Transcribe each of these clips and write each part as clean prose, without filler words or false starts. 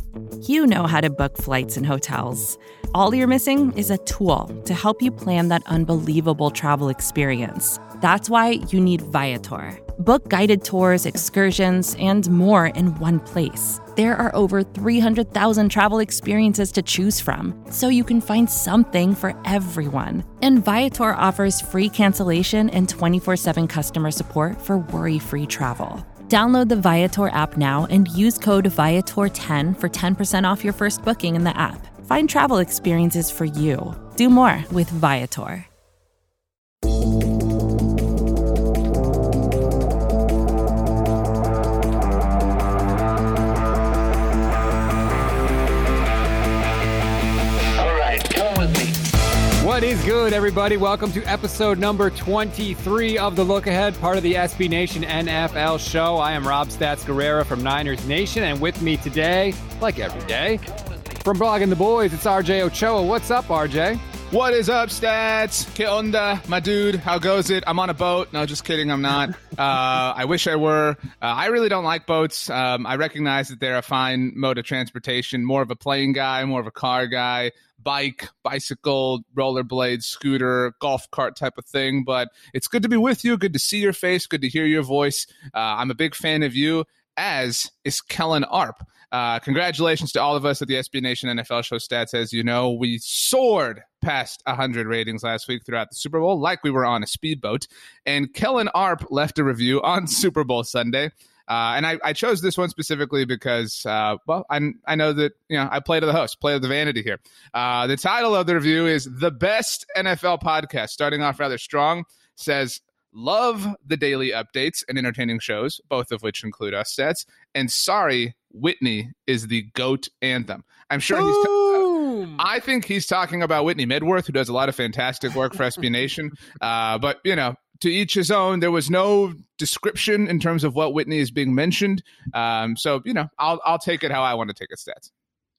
You know how to book flights and hotels. All you're missing is a tool to help you plan that unbelievable travel experience. That's why you need Viator. Book guided tours, excursions, and more in one place. There are over 300,000 travel experiences to choose from, so you can find something for everyone. And Viator offers free cancellation and 24/7 customer support for worry-free travel. Download the Viator app now and use code Viator10 for 10% off your first booking in the app. Find travel experiences for you. Do more with Viator. What is good, everybody? Welcome to episode number 23 of The Look Ahead, part of the SB Nation NFL show. I am Rob Stats Guerrera from Niners Nation, and with me today, like every day, from Blogging the Boys, it's RJ Ochoa. What's up, RJ? What is up, Stats? Que onda, my dude? How goes it? I'm on a boat. No, just kidding. I'm not. I wish I were. I really don't like boats. I recognize that they're a fine mode of transportation. More of a plane guy, more of a car guy. Bike, bicycle, rollerblade, scooter, golf cart type of thing. But it's good to be with you. Good to see your face. Good to hear your voice. I'm a big fan of you, as is Kellen Arp. Congratulations to all of us at the SB Nation NFL show, Stats. As you know, we soared past 100 ratings last week throughout the Super Bowl, like we were on a speedboat. And Kellen Arp left a review on Super Bowl Sunday. And I chose this one specifically because, I know that, I play to the host, play to the vanity here. The title of the review is The Best NFL Podcast, starting off rather strong, says, love the daily updates and entertaining shows, both of which include us, Stats. And sorry, Whitney is the GOAT anthem. I'm sure I think he's talking about Whitney Medworth, who does a lot of fantastic work for SB Nation. But, to each his own. There was no description in terms of what Whitney is being mentioned. So, I'll take it how I want to take it, Stats.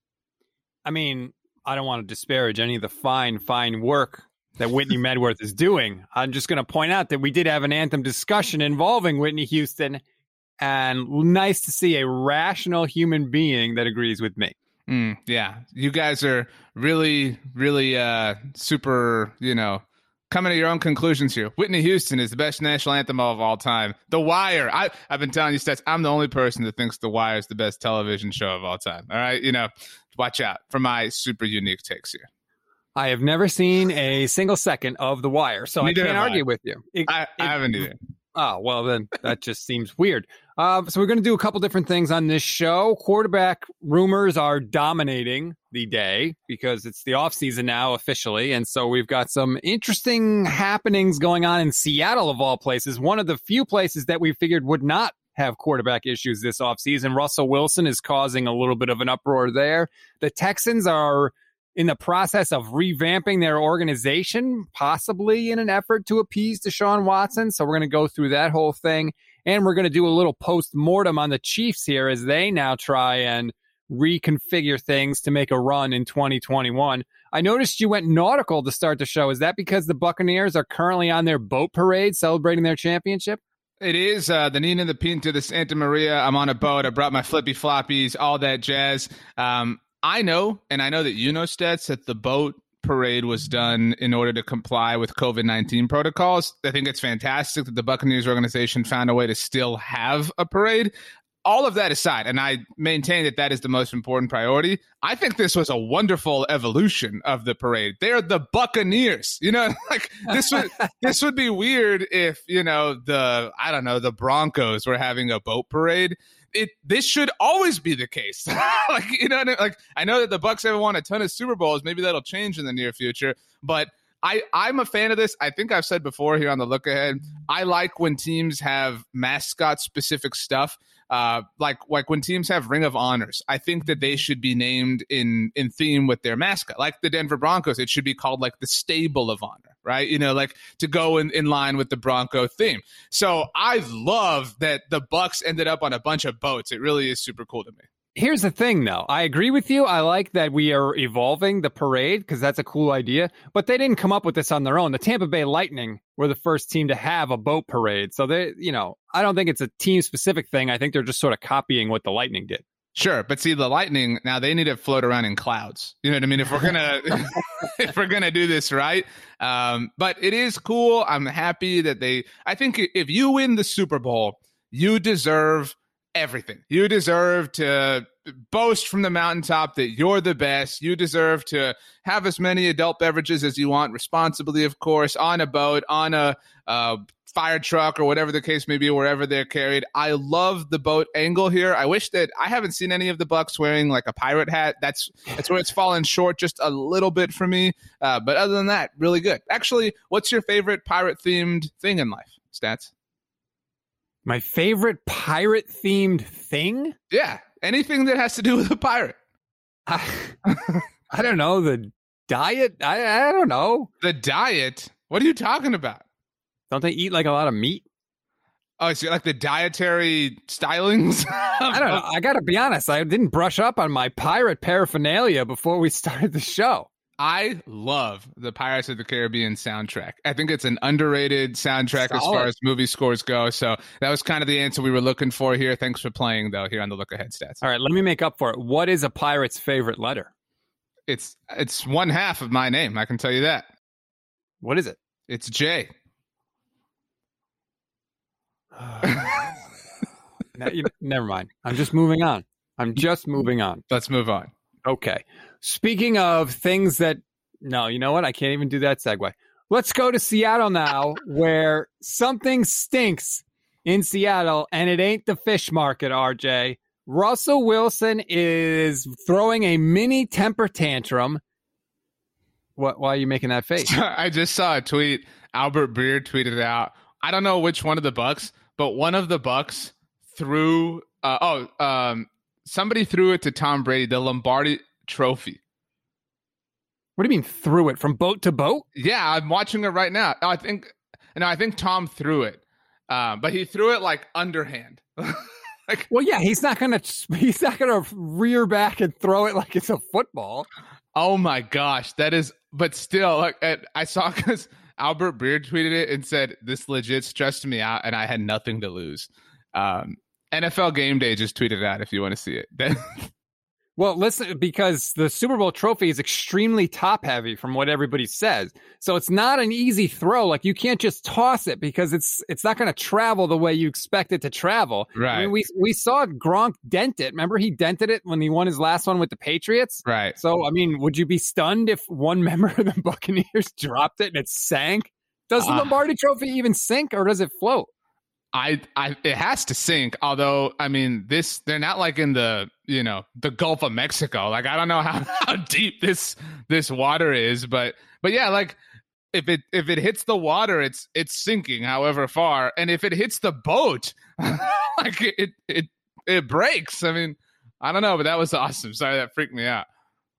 I mean, I don't want to disparage any of the fine work that Whitney Medworth is doing. I'm just going to point out that we did have an anthem discussion involving Whitney Houston, and nice to see a rational human being that agrees with me. Yeah, you guys are really, really super, coming to your own conclusions here. Whitney Houston is the best national anthem of all time. The Wire. I've been telling you, Stats, I'm the only person that thinks The Wire is the best television show of all time. All right? Watch out for my super unique takes here. I have never seen a single second of The Wire, so I can't argue with you. I haven't either. Oh, well, then that just seems weird. So we're going to do a couple different things on this show. Quarterback rumors are dominating the day because it's the offseason now officially. And so we've got some interesting happenings going on in Seattle, of all places. One of the few places that we figured would not have quarterback issues this offseason. Russell Wilson is causing a little bit of an uproar there. The Texans are in the process of revamping their organization, possibly in an effort to appease Deshaun Watson. So we're going to go through that whole thing. And we're going to do a little post-mortem on the Chiefs here as they now try and reconfigure things to make a run in 2021. I noticed you went nautical to start the show. Is that because the Buccaneers are currently on their boat parade celebrating their championship? It is the Nina, the Pinta, the Santa Maria. I'm on a boat. I brought my flippy floppies, all that jazz. I know, and I know that you know, Stats, that the boat parade was done in order to comply with COVID-19 protocols. I think it's fantastic that the Buccaneers organization found a way to still have a parade. All of that aside, and I maintain that that is the most important priority, I think this was a wonderful evolution of the parade. They're the Buccaneers. This would be weird if, the Broncos were having a boat parade. This should always be the case. I know that the Bucs haven't won a ton of Super Bowls. Maybe that'll change in the near future, but I'm a fan of this. I think I've said before here on the Look Ahead, I like when teams have mascot specific stuff. Like when teams have Ring of Honors, I think that they should be named in theme with their mascot. Like the Denver Broncos, it should be called like the Stable of Honor, right? To go in line with the Bronco theme. So I love that the Bucs ended up on a bunch of boats. It really is super cool to me. Here's the thing, though. I agree with you. I like that we are evolving the parade because that's a cool idea. But they didn't come up with this on their own. The Tampa Bay Lightning were the first team to have a boat parade. So I don't think it's a team-specific thing. I think they're just sort of copying what the Lightning did. Sure, but see, the Lightning now they need to float around in clouds. You know what I mean? If we're gonna if we're gonna do this right, but it is cool. I'm happy that I think if you win the Super Bowl, you deserve everything. You deserve to boast from the mountaintop that you're the best. You deserve to have as many adult beverages as you want, responsibly, of course, on a boat, on a fire truck, or whatever the case may be, wherever they're carried. I love the boat angle here. I wish that I haven't seen any of the Bucks wearing like a pirate hat. That's where it's fallen short just a little bit for me. But other than that, really good. Actually, what's your favorite pirate-themed thing in life, Stats? My favorite pirate-themed thing? Yeah, anything that has to do with a pirate. I don't know. The diet? I don't know. The diet? What are you talking about? Don't they eat like a lot of meat? Oh, so like the dietary stylings? I don't know. I got to be honest. I didn't brush up on my pirate paraphernalia before we started the show. I love the Pirates of the Caribbean soundtrack. I think it's an underrated soundtrack as far as movie scores go. So that was kind of the answer we were looking for here. Thanks for playing, though, here on the Look Ahead Stats. All right, let me make up for it. What is a pirate's favorite letter? It's one half of my name. I can tell you that. What is it? It's J. Never mind. I'm just moving on. Let's move on. Okay. Speaking of things that, no, you know what? I can't even do that segue. Let's go to Seattle now, where something stinks in Seattle, and it ain't the fish market, RJ. Russell Wilson is throwing a mini temper tantrum. Why are you making that face? I just saw a tweet. Albert Breer tweeted out. I don't know which one of the Bucks, but one of the Bucks threw somebody threw it to Tom Brady, the Lombardi Trophy. What do you mean threw it from boat to boat? Yeah, I'm watching it right now. I think Tom threw it, but he threw it like underhand. Well, yeah, he's not gonna rear back and throw it like it's a football. Oh my gosh, that is. But still, like I saw because Albert Breer tweeted it and said, "This legit stressed me out, and I had nothing to lose." NFL Game Day just tweeted out if you want to see it. Well, listen, because the Super Bowl trophy is extremely top heavy from what everybody says. So it's not an easy throw. Like you can't just toss it because it's not going to travel the way you expect it to travel. Right. I mean, we saw Gronk dent it. Remember he dented it when he won his last one with the Patriots? Right. So, I mean, would you be stunned if one member of the Buccaneers dropped it and it sank? Does the Lombardi trophy even sink or does it float? It has to sink. Although, I mean, they're not like in the Gulf of Mexico. Like, I don't know how deep this water is, but yeah, like if it hits the water, it's sinking however far. And if it hits the boat, like it breaks. I mean, I don't know, but that was awesome. Sorry, that freaked me out.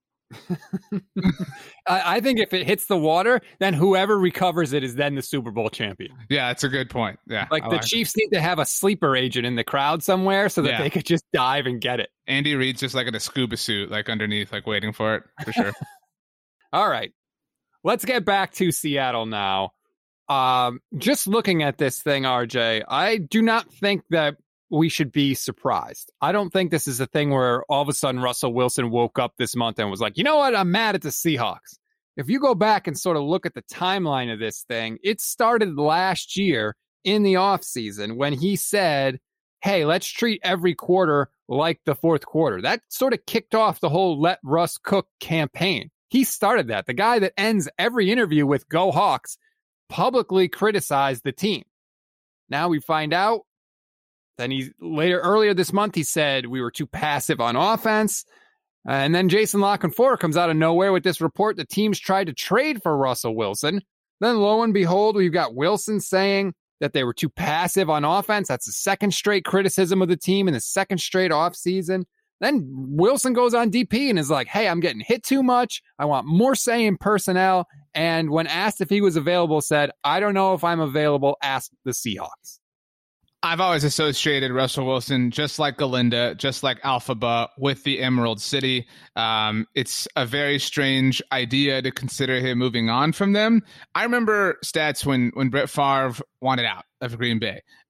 I think if it hits the water, then whoever recovers it is then the Super Bowl champion. Yeah, that's a good point. Yeah, like the Chiefs need to have a sleeper agent in the crowd somewhere so that they could just dive and get it. Andy Reid's just like in a scuba suit, like underneath, like waiting for it for sure. All right, let's get back to Seattle now. Just looking at this thing, RJ, I do not think that we should be surprised. I don't think this is a thing where all of a sudden Russell Wilson woke up this month and was like, you know what? I'm mad at the Seahawks. If you go back and sort of look at the timeline of this thing, it started last year in the offseason when he said, hey, let's treat every quarter like the fourth quarter. That sort of kicked off the whole let Russ cook campaign. He started that. The guy that ends every interview with Go Hawks publicly criticized the team. Now we find out. Then earlier this month, he said we were too passive on offense. And then Jason La Canfora comes out of nowhere with this report. The teams tried to trade for Russell Wilson. Then lo and behold, we've got Wilson saying that they were too passive on offense. That's the second straight criticism of the team in the second straight offseason. Then Wilson goes on DP and is like, hey, I'm getting hit too much. I want more say in personnel. And when asked if he was available, said, I don't know if I'm available. Ask the Seahawks. I've always associated Russell Wilson, just like Galinda, just like Alphaba, with the Emerald City. It's a very strange idea to consider him moving on from them. I remember Stats when Brett Favre wanted out of Green Bay.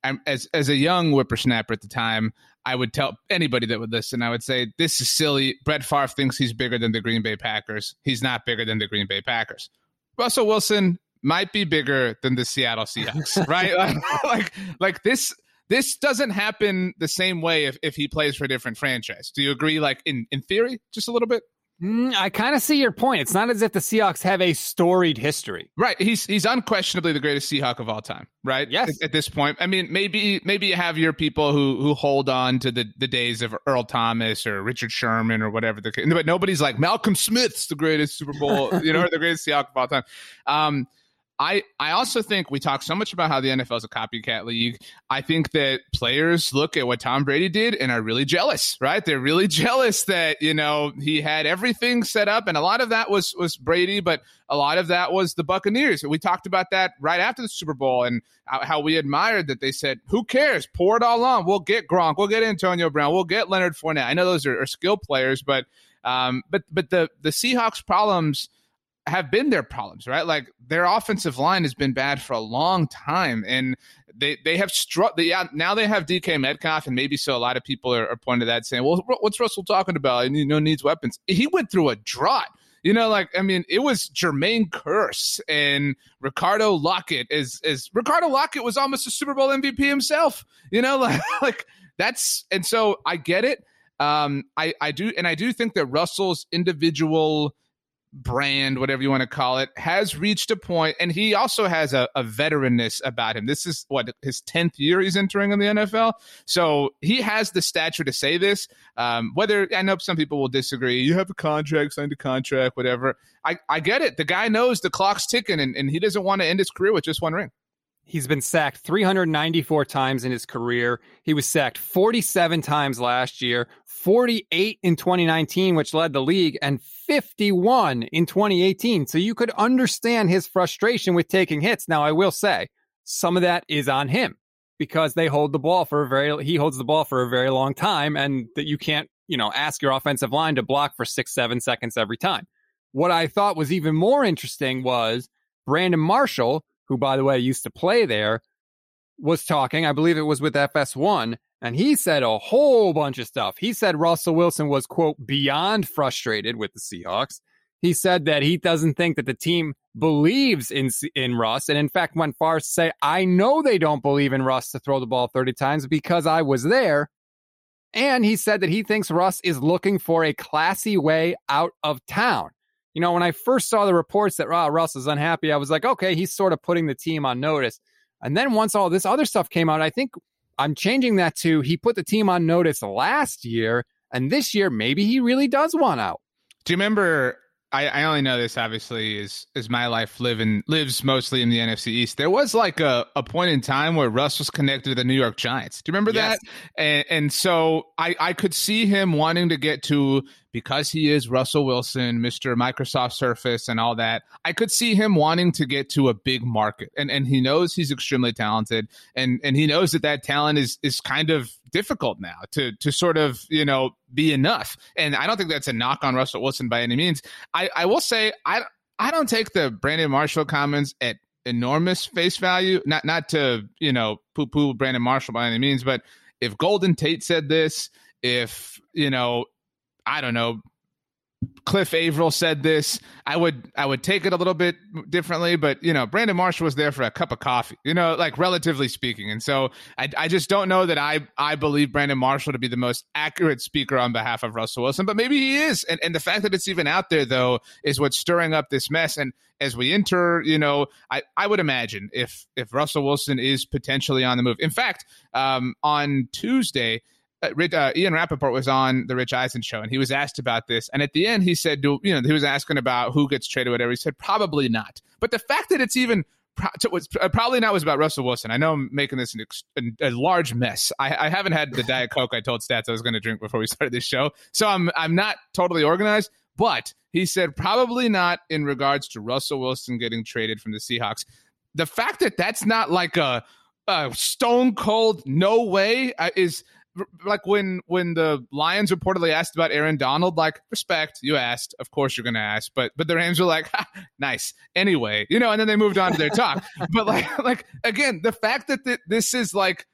as a young whippersnapper at the time, I would tell anybody that would listen, I would say, this is silly. Brett Favre thinks he's bigger than the Green Bay Packers. He's not bigger than the Green Bay Packers. Russell Wilson might be bigger than the Seattle Seahawks, right? like this doesn't happen the same way if he plays for a different franchise. Do you agree, like in theory, just a little bit? I kind of see your point. It's not as if the Seahawks have a storied history. Right. He's unquestionably the greatest Seahawk of all time, right? Yes. At this point. I mean, maybe you have your people who hold on to the days of Earl Thomas or Richard Sherman or whatever. But nobody's like, Malcolm Smith's the greatest Super Bowl, or the greatest Seahawk of all time. I also think we talk so much about how the NFL is a copycat league. I think that players look at what Tom Brady did and are really jealous, right? They're really jealous that, he had everything set up, and a lot of that was Brady, but a lot of that was the Buccaneers. We talked about that right after the Super Bowl and how we admired that they said, who cares? Pour it all on. We'll get Gronk. We'll get Antonio Brown. We'll get Leonard Fournette. I know those are skill players, but the Seahawks' problems have been their problems, right? Like their offensive line has been bad for a long time, and they have now they have DK Metcalf, and maybe so a lot of people are pointing to that saying, well, what's Russell talking about? And needs weapons. He went through a drought. It was Jermaine Kearse and Ricardo Lockett. As Ricardo Lockett was almost a Super Bowl MVP himself. That's, and so I get it. I do think that Russell's individual brand, whatever you want to call it, has reached a point, and he also has a veteranness about him. This is his 10th year he's entering in the NFL, so he has the stature to say this. Whether I know some people will disagree, you have a contract, signed a contract, whatever. I get it. The guy knows the clock's ticking, and he doesn't want to end his career with just one ring. He's been sacked 394 times in his career. He was sacked 47 times last year, 48 in 2019, which led the league, and 51 in 2018. So you could understand his frustration with taking hits. Now, I will say some of that is on him because he holds the ball for a very long time, and that you can't, ask your offensive line to block for 6-7 seconds every time. What I thought was even more interesting was Brandon Marshall, who, by the way, used to play there, was talking. I believe it was with FS1, and he said a whole bunch of stuff. He said Russell Wilson was, quote, beyond frustrated with the Seahawks. He said that he doesn't think that the team believes in Russ, and in fact went far as to say, I know they don't believe in Russ to throw the ball 30 times because I was there. And he said that he thinks Russ is looking for a classy way out of town. When I first saw the reports that Russ is unhappy, I was like, okay, he's sort of putting the team on notice. And then once all this other stuff came out, I think I'm changing that to he put the team on notice last year, and this year maybe he really does want out. Do you remember, I only know this obviously is my life lives mostly in the NFC East. There was like a point in time where Russ was connected to the New York Giants. Do you remember that? And so I could see him wanting to get to, because he is Russell Wilson, Mr. Microsoft Surface and all that, I could see him wanting to get to a big market. And he knows he's extremely talented, and he knows that talent is kind of difficult now to sort of, be enough. And I don't think that's a knock on Russell Wilson by any means. I will say I don't take the Brandon Marshall comments at enormous face value, not to, poo-poo Brandon Marshall by any means, but if Golden Tate said this, if, I don't know, Cliff Averill said this, I would take it a little bit differently, but Brandon Marshall was there for a cup of coffee, like relatively speaking. And so I just don't know that I believe Brandon Marshall to be the most accurate speaker on behalf of Russell Wilson, but maybe he is. And the fact that it's even out there though is what's stirring up this mess. And as we enter, I would imagine if Russell Wilson is potentially on the move. In fact, on Tuesday, Ian Rappaport was on the Rich Eisen show, and he was asked about this. And at the end, he said, he was asking about who gets traded, whatever. He said, probably not. But the fact that it's even probably not was about Russell Wilson. I know I'm making this a large mess. I haven't had the Diet Coke I told Stats I was going to drink before we started this show. So I'm not totally organized. But he said probably not in regards to Russell Wilson getting traded from the Seahawks. The fact that that's not like a stone cold no way is – like when the Lions reportedly asked about Aaron Donald, like, respect, you asked, of course you're going to ask, but the Rams were like, nice, anyway, and then they moved on to their talk. But like again, the fact that this is like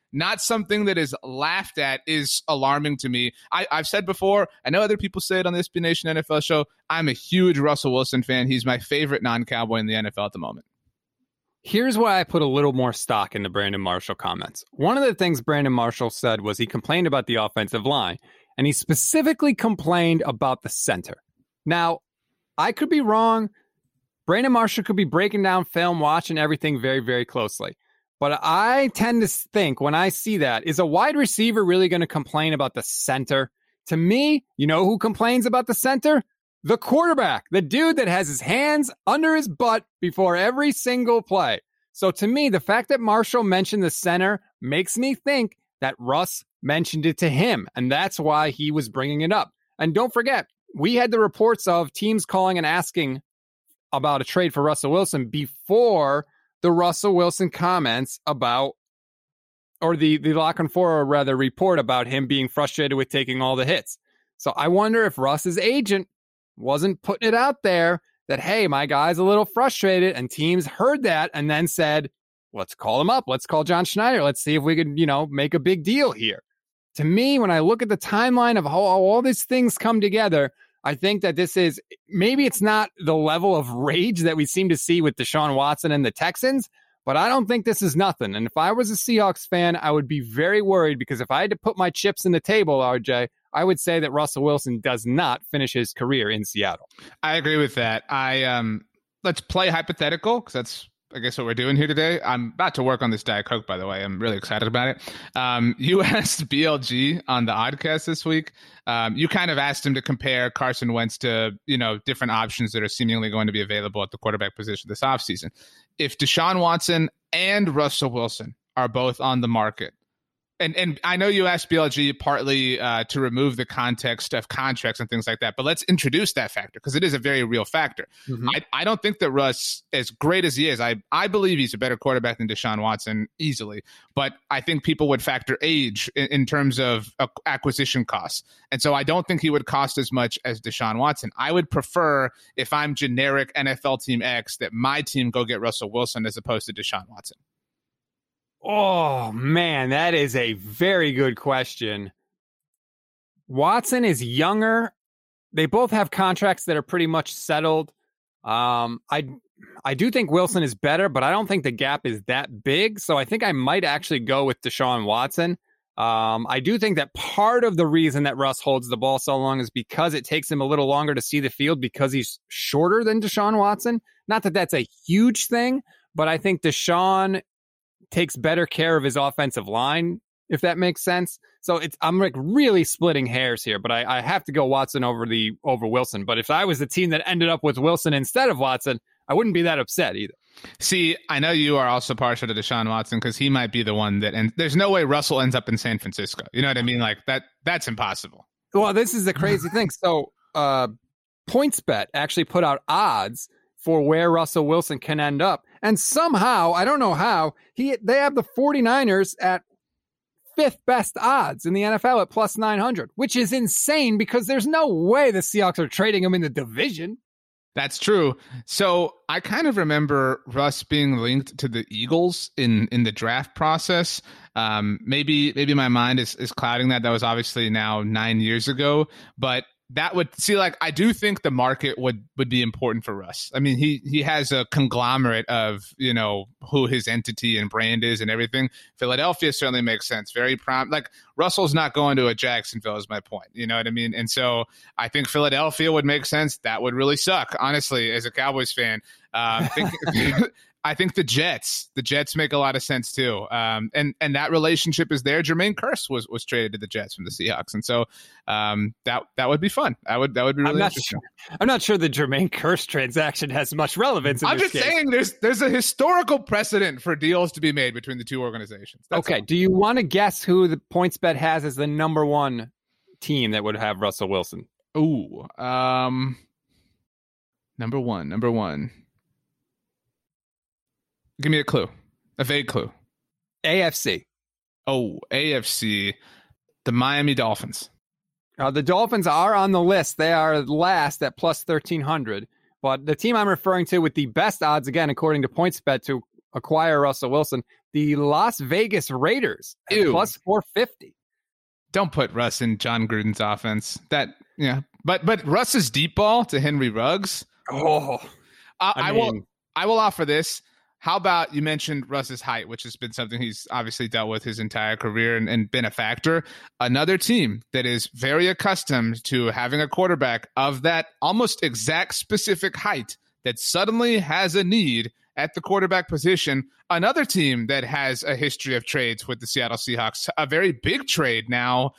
not something that is laughed at, is alarming to me. I've said before, I know other people say it on the SB Nation NFL show, I'm a huge Russell Wilson fan. He's my favorite non-Cowboy in the NFL at the moment. Here's why I put a little more stock in the Brandon Marshall comments. One of the things Brandon Marshall said was he complained about the offensive line, and he specifically complained about the center. Now, I could be wrong. Brandon Marshall could be breaking down film, watching everything very, very closely. But I tend to think when I see that, is a wide receiver really going to complain about the center? To me, you know who complains about the center? The quarterback, the dude that has his hands under his butt before every single play. So to me, the fact that Marshall mentioned the center makes me think that Russ mentioned it to him, and that's why he was bringing it up. And don't forget, we had the reports of teams calling and asking about a trade for Russell Wilson before the Russell Wilson comments about, or the Lock and Four rather report about him being frustrated with taking all the hits. So I wonder if Russ's agent wasn't putting it out there that, hey, my guy's a little frustrated, and teams heard that and then said, let's call him up. Let's call John Schneider. Let's see if we could, make a big deal here. To me, when I look at the timeline of how all these things come together, I think that this is, maybe it's not the level of rage that we seem to see with Deshaun Watson and the Texans, but I don't think this is nothing. And if I was a Seahawks fan, I would be very worried, because if I had to put my chips in the table, RJ, I would say that Russell Wilson does not finish his career in Seattle. I agree with that. Let's play hypothetical, because that's, I guess, what we're doing here today. I'm about to work on this Diet Coke, by the way. I'm really excited about it. You asked BLG on the Oddcast this week. You kind of asked him to compare Carson Wentz to, different options that are seemingly going to be available at the quarterback position this offseason. If Deshaun Watson and Russell Wilson are both on the market, and I know you asked BLG partly to remove the context of contracts and things like that, but let's introduce that factor, because it is a very real factor. Mm-hmm. I don't think that Russ, as great as he is, I believe he's a better quarterback than Deshaun Watson easily, but I think people would factor age in terms of acquisition costs. And so I don't think he would cost as much as Deshaun Watson. I would prefer, if I'm generic NFL team X, that my team go get Russell Wilson as opposed to Deshaun Watson. Oh, man, that is a very good question. Watson is younger. They both have contracts that are pretty much settled. I do think Wilson is better, but I don't think the gap is that big. So I think I might actually go with Deshaun Watson. I do think that part of the reason that Russ holds the ball so long is because it takes him a little longer to see the field, because he's shorter than Deshaun Watson. Not that that's a huge thing, but I think Deshaun takes better care of his offensive line, if that makes sense. So I'm like really splitting hairs here, but I have to go Watson over Wilson. But if I was the team that ended up with Wilson instead of Watson, I wouldn't be that upset either. See, I know you are also partial to Deshaun Watson, because he might be the one that, and there's no way Russell ends up in San Francisco. You know what I mean? Like that's impossible. Well, this is the crazy thing. So PointsBet actually put out odds for where Russell Wilson can end up. And somehow, I don't know how, they have the 49ers at 5th best odds in the NFL at plus 900, which is insane, because there's no way the Seahawks are trading him in the division. That's true. So I kind of remember Russ being linked to the Eagles in the draft process. Maybe my mind is clouding that. That was obviously now 9 years ago, but that would I do think the market would be important for Russ. I mean, he has a conglomerate of, who his entity and brand is and everything. Philadelphia certainly makes sense. Very prime. Like, Russell's not going to a Jacksonville is my point. You know what I mean? And so I think Philadelphia would make sense. That would really suck, honestly, as a Cowboys fan. I think the Jets make a lot of sense too. And that relationship is there. Jermaine Kearse was traded to the Jets from the Seahawks. And so that would be fun. That would be really interesting. I'm not sure the Jermaine Kearse transaction has much relevance in I'm this just case. saying there's a historical precedent for deals to be made between the two organizations. That's okay. all. Do you want to guess who the PointsBet has as the number one team that would have Russell Wilson? Ooh. Number one. Give me a clue. A vague clue. AFC. Oh, AFC. The Miami Dolphins. The Dolphins are on the list. They are last at plus 1,300. But the team I'm referring to with the best odds, again, according to PointsBet, to acquire Russell Wilson. The Las Vegas Raiders at plus 450. Don't put Russ in John Gruden's offense. But Russ's deep ball to Henry Ruggs. Oh, I will offer this. How about, you mentioned Russ's height, which has been something he's obviously dealt with his entire career and been a factor. Another team that is very accustomed to having a quarterback of that almost exact specific height that suddenly has a need at the quarterback position. Another team that has a history of trades with the Seattle Seahawks, a very big trade now,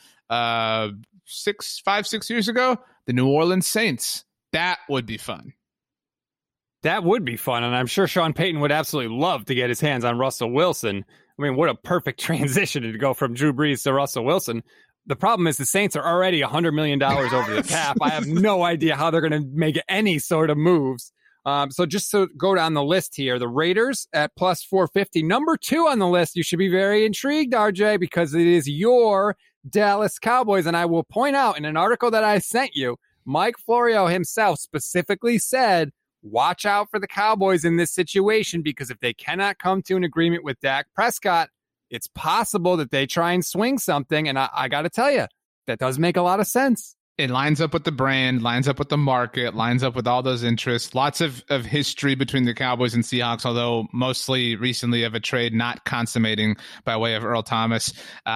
5-6 years ago, the New Orleans Saints. That would be fun. That would be fun, and I'm sure Sean Payton would absolutely love to get his hands on Russell Wilson. I mean, what a perfect transition to go from Drew Brees to Russell Wilson. The problem is the Saints are already $100 million over the cap. I have no idea how they're going to make any sort of moves. So just to go down the list here, the Raiders at plus 450. Number 2 on the list, you should be very intrigued, RJ, because it is your Dallas Cowboys. And I will point out in an article that I sent you, Mike Florio himself specifically said, watch out for the Cowboys in this situation, because if they cannot come to an agreement with Dak Prescott, it's possible that they try and swing something. And I got to tell you, that does make a lot of sense. It lines up with the brand, lines up with the market, lines up with all those interests. Lots of history between the Cowboys and Seahawks, although mostly recently of a trade not consummating by way of Earl Thomas.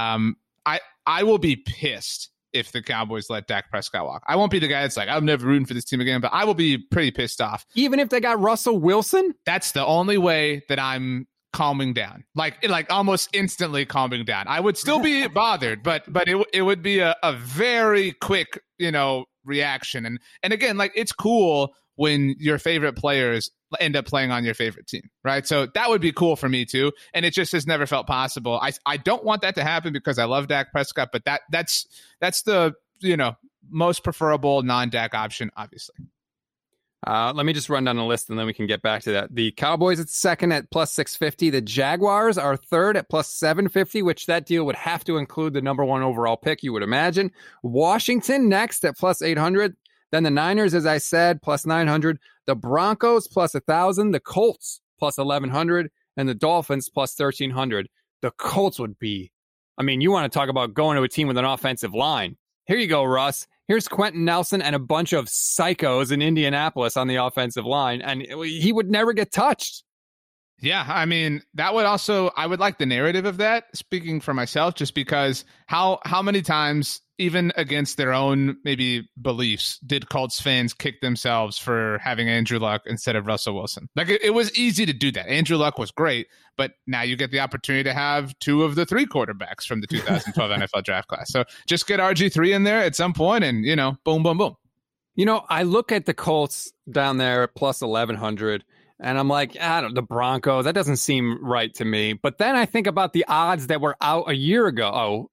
I will be pissed if the Cowboys let Dak Prescott walk. I won't be the guy that's like, I'm never rooting for this team again, but I will be pretty pissed off. Even if they got Russell Wilson? That's the only way that I'm calming down, like almost instantly calming down. I would still be bothered, but it would be a very quick, reaction. And again, like, it's cool when your favorite players end up playing on your favorite team, right? So that would be cool for me too. And it just has never felt possible. I don't want that to happen because I love Dak Prescott, but that's the, most preferable non-Dak option, obviously. Let me just run down the list and then we can get back to that. The Cowboys at second at plus 650. The Jaguars are third at plus 750, which that deal would have to include the number 1 overall pick, you would imagine. Washington next at plus 800. Then the Niners, as I said, plus 900. The Broncos plus 1,000. The Colts plus 1,100. And the Dolphins plus 1,300. The Colts would be, you want to talk about going to a team with an offensive line. Here you go, Russ. Here's Quentin Nelson and a bunch of psychos in Indianapolis on the offensive line, and he would never get touched. Yeah, that would also, I would like the narrative of that, speaking for myself, just because how many times, even against their own maybe beliefs, did Colts fans kick themselves for having Andrew Luck instead of Russell Wilson? Like, it was easy to do that. Andrew Luck was great, but now you get the opportunity to have 2 of the 3 quarterbacks from the 2012 NFL draft class. So just get RG3 in there at some point and, boom, boom, boom. I look at the Colts down there at plus 1,100. And I'm like, the Broncos, that doesn't seem right to me. But then I think about the odds that were out a year ago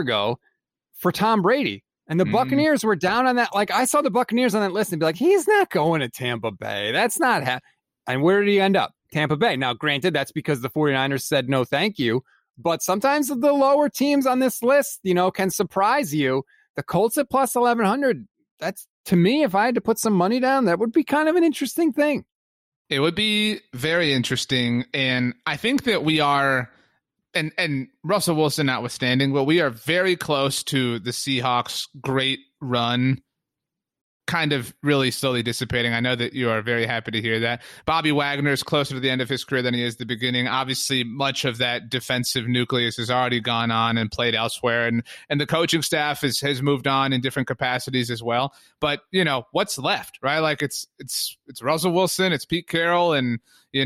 for Tom Brady. And the Buccaneers were down on that. Like, I saw the Buccaneers on that list and be like, he's not going to Tampa Bay. That's not And where did he end up? Tampa Bay. Now, granted, that's because the 49ers said no thank you. But sometimes the lower teams on this list, can surprise you. The Colts at plus 1,100, that's, to me, if I had to put some money down, that would be kind of an interesting thing. It would be very interesting, and I think that we are, and Russell Wilson notwithstanding, but we are very close to the Seahawks' great run kind of really slowly dissipating. I know that you are very happy to hear that. Bobby Wagner is closer to the end of his career than he is the beginning. Obviously, much of that defensive nucleus has already gone on and played elsewhere, and the coaching staff has moved on in different capacities as well. But, what's left, right? Like, it's Russell Wilson, it's Pete Carroll, and,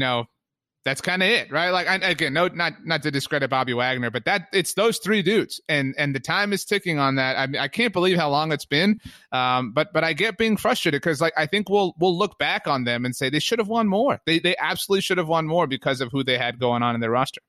that's kind of it, right? Like, again, no, not to discredit Bobby Wagner, but it's those 3 dudes, and the time is ticking on that. I can't believe how long it's been, but I get being frustrated because, like, I think we'll look back on them and say they should have won more. They absolutely should have won more because of who they had going on in their roster.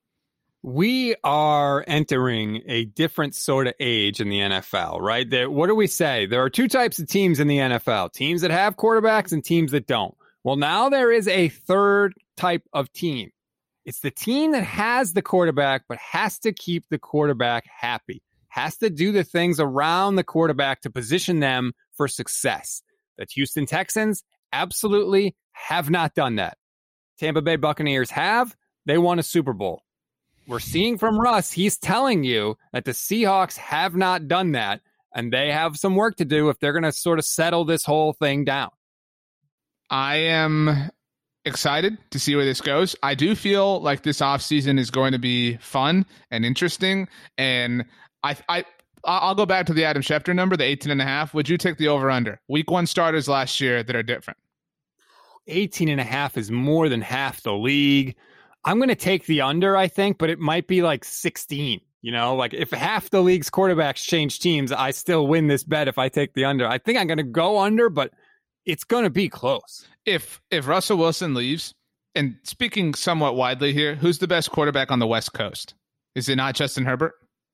We are entering a different sort of age in the NFL, right? What do we say? There are 2 types of teams in the NFL: teams that have quarterbacks and teams that don't. Well, now there is a third type of team. It's the team that has the quarterback, but has to keep the quarterback happy, has to do the things around the quarterback to position them for success. The Houston Texans absolutely have not done that. Tampa Bay Buccaneers have. they won a Super Bowl. We're seeing from Russ, he's telling you that the Seahawks have not done that, and they have some work to do if they're going to sort of settle this whole thing down. I am excited to see where this goes. I do feel like this offseason is going to be fun and interesting, and I'll go back to the Adam Schefter number, the 18.5. Would you take the over-under? Week 1 starters last year that are different. 18.5 is more than half the league. I'm going to take the under, I think, but it might be like 16. You know, like if half the league's quarterbacks change teams, I still win this bet if I take the under. I think I'm going to go under, but it's going to be close. If Russell Wilson leaves, and speaking somewhat widely here, who's the best quarterback on the West Coast? Is it not Justin Herbert?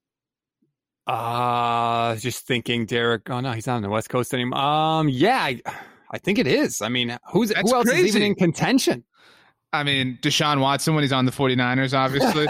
Just thinking Derek. Oh, no, he's not on the West Coast anymore. Yeah, I think it is. I mean, who else crazy. Is even in contention? I mean, Deshaun Watson when he's on the 49ers, obviously.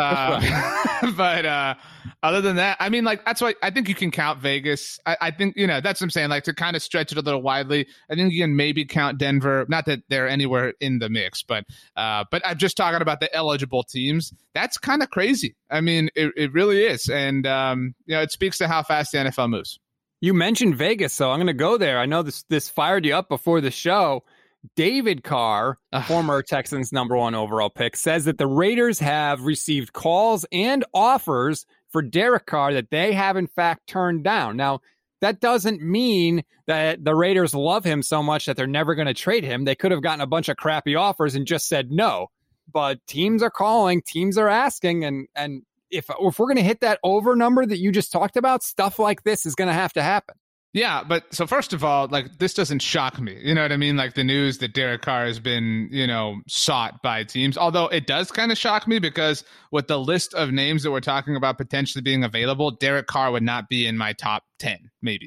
But other than that, I mean, like, that's why I think you can count Vegas. I think, you know, that's what I'm saying, like, to kind of stretch it a little widely. I think you can maybe count Denver. Not that they're anywhere in the mix, but I'm just talking about the eligible teams. That's kind of crazy. I mean, it really is. And, you know, it speaks to how fast the NFL moves. You mentioned Vegas, so I'm going to go there. I know this fired you up before the show. David Carr, former Texans #1 overall pick, says that the Raiders have received calls and offers for Derek Carr that they have in fact turned down. Now, that doesn't mean that the Raiders love him so much that they're never going to trade him. They could have gotten a bunch of crappy offers and just said no. But teams are calling, teams are asking, and if we're going to hit that over number that you just talked about, stuff like this is going to have to happen. Yeah, but so first of all, like, this doesn't shock me. You know what I mean? Like, the news that Derek Carr has been, you know, sought by teams. Although it does kind of shock me because with the list of names that we're talking about potentially being available, Derek Carr would not be in my top 10, maybe,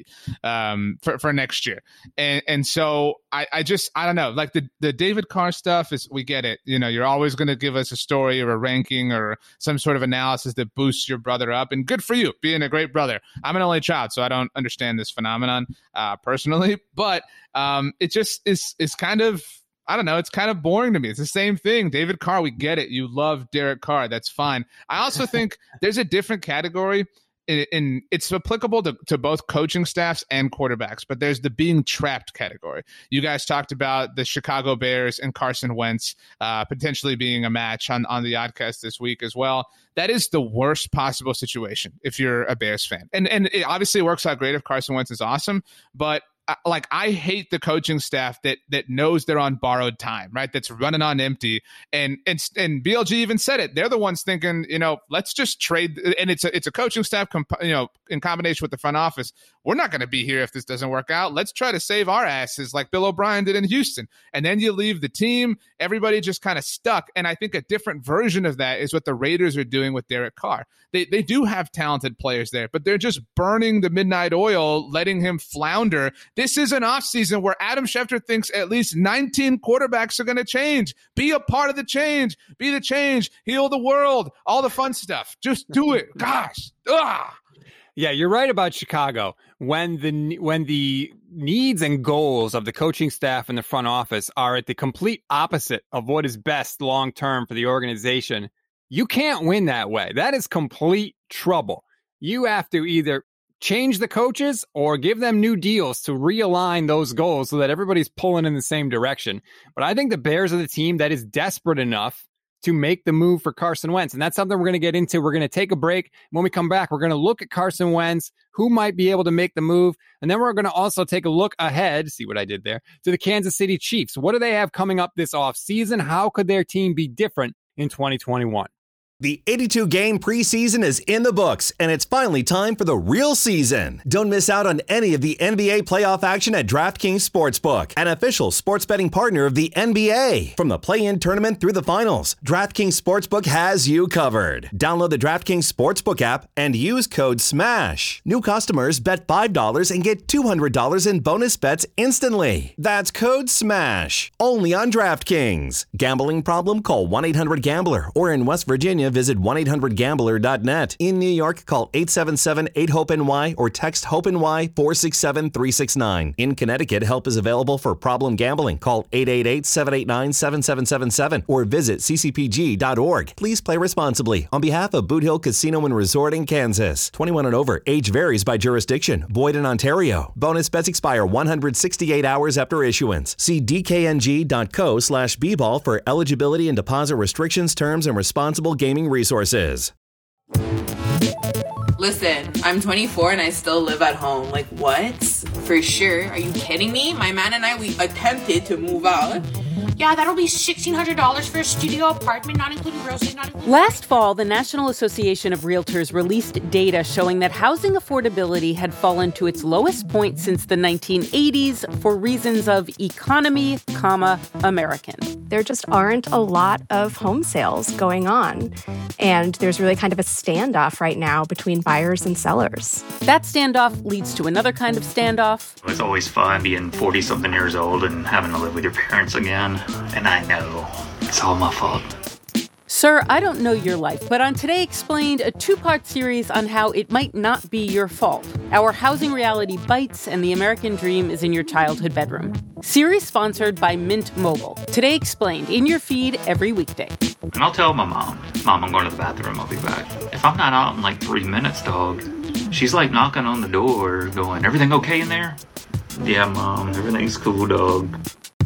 for next year. And so I don't know, like the David Carr stuff is, we get it. You know, you're always going to give us a story or a ranking or some sort of analysis that boosts your brother up, and good for you being a great brother. I'm an only child, so I don't understand this phenomenon personally, but it just is kind of, I don't know, it's kind of boring to me. It's the same thing. David Carr, we get it. You love Derek Carr. That's fine. I also think there's a different category. In it's applicable to both coaching staffs and quarterbacks, but there's the being trapped category. You guys talked about the Chicago Bears and Carson Wentz potentially being a match on the Oddcast this week as well. That is the worst possible situation if you're a Bears fan. And it obviously works out great if Carson Wentz is awesome, but I hate the coaching staff that knows they're on borrowed time, right? That's running on empty. And BLG even said it. They're the ones thinking, you know, let's just trade. And it's a coaching staff, you know, in combination with the front office. We're not going to be here if this doesn't work out. Let's try to save our asses like Bill O'Brien did in Houston. And then you leave the team, everybody just kind of stuck. And I think a different version of that is what the Raiders are doing with Derek Carr. They do have talented players there, but they're just burning the midnight oil, letting him flounder. This is an offseason where Adam Schefter thinks at least 19 quarterbacks are going to change. Be a part of the change. Be the change. Heal the world. All the fun stuff. Just do it. Gosh. Yeah, you're right about Chicago. When the needs and goals of the coaching staff and the front office are at the complete opposite of what is best long-term for the organization, you can't win that way. That is complete trouble. You have to either change the coaches or give them new deals to realign those goals so that everybody's pulling in the same direction. But I think the Bears are the team that is desperate enough to make the move for Carson Wentz. And that's something we're going to get into. We're going to take a break. When we come back, we're going to look at Carson Wentz, who might be able to make the move. And then we're going to also take a look ahead, see what I did there, to the Kansas City Chiefs. What do they have coming up this offseason? How could their team be different in 2021? The 82-game preseason is in the books, and it's finally time for the real season. Don't miss out on any of the NBA playoff action at DraftKings Sportsbook, an official sports betting partner of the NBA. From the play-in tournament through the finals, DraftKings Sportsbook has you covered. Download the DraftKings Sportsbook app and use code SMASH. New customers bet $5 and get $200 in bonus bets instantly. That's code SMASH. Only on DraftKings. Gambling problem? Call 1-800-GAMBLER. Or in West Virginia, California, visit 1-800-GAMBLER.net. In New York, call 877-8-HOPE-NY or text HOPE-NY 467-369. In Connecticut, help is available for problem gambling. Call 888-789-7777 or visit ccpg.org. Please play responsibly. On behalf of Boot Hill Casino and Resort in Kansas. 21 and over. Age varies by jurisdiction. Void in Ontario. Bonus bets expire 168 hours after issuance. See dkng.co/bball for eligibility and deposit restrictions, terms, and responsible gaming resources. Listen, I'm 24 and I still live at home. Like, what? For sure. Are you kidding me? My man and I, we attempted to move out. Yeah, that'll be $1,600 for a studio apartment, not including groceries, not including... Last fall, the National Association of Realtors released data showing that housing affordability had fallen to its lowest point since the 1980s for reasons of economy, American. There just aren't a lot of home sales going on. And there's really kind of a standoff right now between buyers and sellers. That standoff leads to another kind of standoff. It's always fun being 40-something years old and having to live with your parents again. And I know it's all my fault. Sir, I don't know your life, but on Today Explained, a two-part series on how it might not be your fault. Our housing reality bites and the American dream is in your childhood bedroom. Series sponsored by Mint Mobile. Today Explained, in your feed every weekday. And I'll tell my mom, I'm going to the bathroom, I'll be back. If I'm not out in like 3 minutes, dog, she's like knocking on the door going, everything okay in there? Yeah, Mom, everything's cool, dog.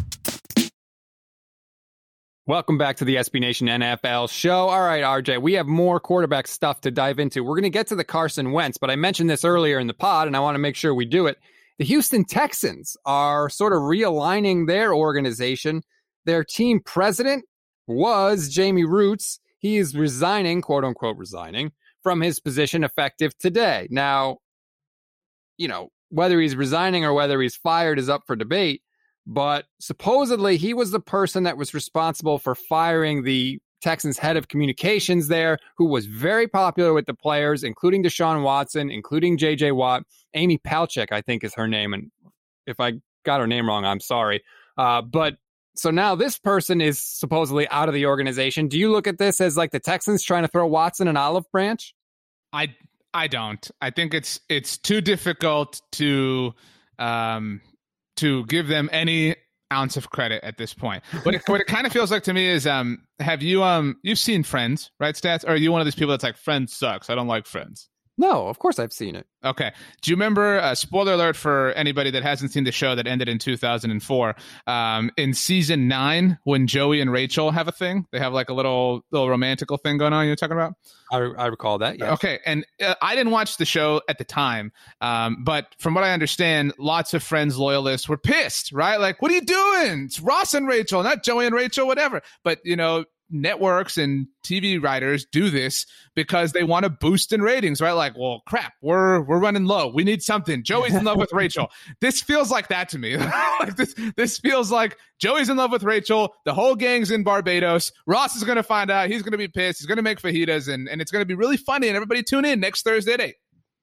Welcome back to the SB Nation NFL show. All right, RJ, we have more quarterback stuff to dive into. We're going to get to the Carson Wentz, but I mentioned this earlier in the pod, and I want to make sure we do it. The Houston Texans are sort of realigning their organization. Their team president was Jamie Roots. He is resigning, quote unquote, resigning from his position effective today. Now, you know, whether he's resigning or whether he's fired is up for debate. But supposedly he was the person that was responsible for firing the Texans head of communications there, who was very popular with the players, including Deshaun Watson, including J.J. Watt. Amy Palchik, I think, is her name. And if I got her name wrong, I'm sorry. But so now this person is supposedly out of the organization. Do you look at this as like the Texans trying to throw Watson an olive branch? I don't. I think it's too difficult to give them any ounce of credit at this point. What it kind of feels like to me is, have you you've seen Friends, right, Stats? Or are you one of these people that's like, Friends sucks, I don't like Friends? No, of course I've seen it. Okay. Do you remember, spoiler alert for anybody that hasn't seen the show that ended in 2004, in season 9, when Joey and Rachel have a thing, they have like a little romantical thing going on, you know what I'm talking about? I recall that, yeah. Okay, and I didn't watch the show at the time, but from what I understand, lots of Friends loyalists were pissed, right? Like, what are you doing? It's Ross and Rachel, not Joey and Rachel, whatever. But, you know, networks and TV writers do this because they want to boost in ratings, right? Like, well, crap, we're running low. We need something. Joey's in love with Rachel. This feels like that to me. Like this feels like Joey's in love with Rachel. The whole gang's in Barbados. Ross is going to find out. He's going to be pissed. He's going to make fajitas, and it's going to be really funny. And everybody tune in next Thursday at 8.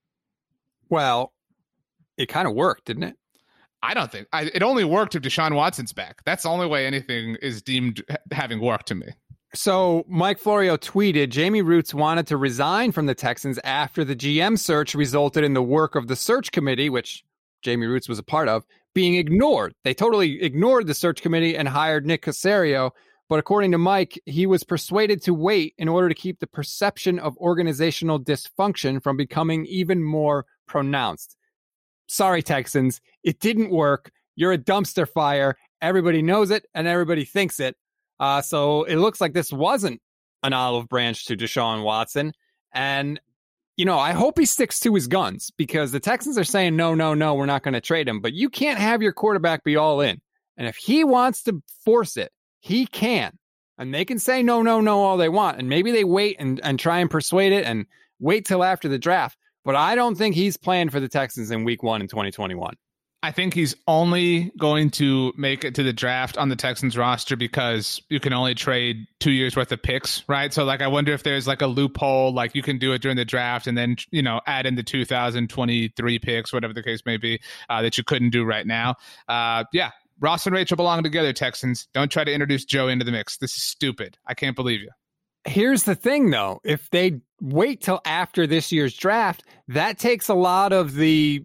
Well, it kind of worked, didn't it? I don't think it only worked if Deshaun Watson's back. That's the only way anything is deemed having worked to me. So Mike Florio tweeted, Jamie Roots wanted to resign from the Texans after the GM search resulted in the work of the search committee, which Jamie Roots was a part of, being ignored. They totally ignored the search committee and hired Nick Caserio. But according to Mike, he was persuaded to wait in order to keep the perception of organizational dysfunction from becoming even more pronounced. Sorry, Texans, it didn't work. You're a dumpster fire. Everybody knows it and everybody thinks it. So it looks like this wasn't an olive branch to Deshaun Watson. And, you know, I hope he sticks to his guns because the Texans are saying, no, we're not going to trade him. But you can't have your quarterback be all in. And if he wants to force it, he can. And they can say no all they want. And maybe they wait and try and persuade it and wait till after the draft. But I don't think he's playing for the Texans in week 1 in 2021. I think he's only going to make it to the draft on the Texans roster because you can only trade 2 years worth of picks, right? So like, I wonder if there's like a loophole, like you can do it during the draft and then, you know, add in the 2023 picks, whatever the case may be, that you couldn't do right now. Yeah. Ross and Rachel belong together, Texans. Don't try to introduce Joe into the mix. This is stupid. I can't believe you. Here's the thing, though. If they wait till after this year's draft, that takes a lot of the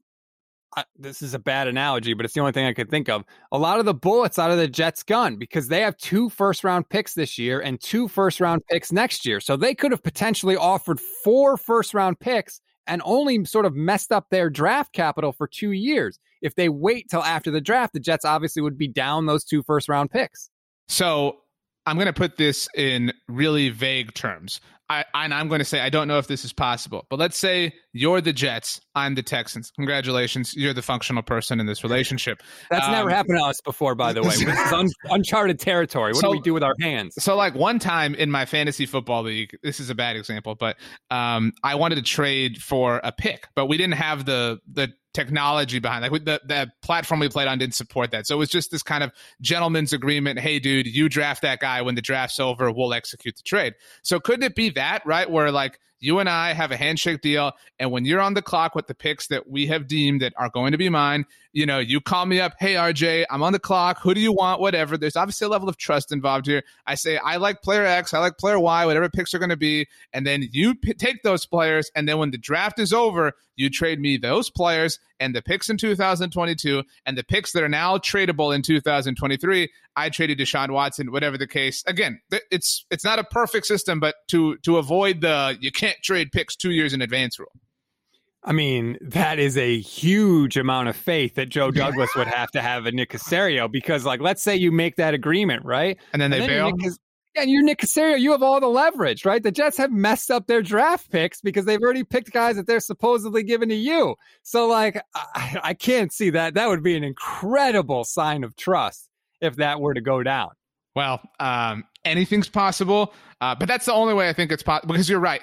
this is a bad analogy, but it's the only thing I could think of. A lot of the bullets out of the Jets' gun, because they have 2 first-round picks this year and 2 first-round picks next year. So they could have potentially offered 4 first-round picks and only sort of messed up their draft capital for 2 years. If they wait till after the draft, the Jets obviously would be down those 2 first-round picks. So I'm going to put this in really vague terms. I'm going to say I don't know if this is possible, but let's say you're the Jets, I'm the Texans. Congratulations, you're the functional person in this relationship. That's never happened to us before, by the way. This is uncharted territory. What do we do with our hands? So, like, one time in my fantasy football league, this is a bad example, but I wanted to trade for a pick, but we didn't have the technology behind the platform we played on didn't support that. So it was just this kind of gentleman's agreement. Hey, dude, you draft that guy. When the draft's over, we'll execute the trade. So couldn't it be that, right? Where like you and I have a handshake deal, and when you're on the clock with the picks that we have deemed that are going to be mine, you know, you call me up. Hey, RJ, I'm on the clock. Who do you want? Whatever. There's obviously a level of trust involved here. I say, I like player X. I like player Y, whatever picks are going to be. And then you take those players. And then when the draft is over, you trade me those players and the picks in 2022 and the picks that are now tradable in 2023. I traded Deshaun Watson, whatever the case. Again, it's not a perfect system, but to avoid the you can't trade picks 2 years in advance rule. I mean, that is a huge amount of faith that Joe Douglas would have to have in Nick Caserio, because, like, let's say you make that agreement, right? And then they bail. And you're Nick Caserio, you have all the leverage, right? The Jets have messed up their draft picks because they've already picked guys that they're supposedly giving to you. So, like, I can't see that. That would be an incredible sign of trust if that were to go down. Well, anything's possible, but that's the only way I think it's possible. Because you're right.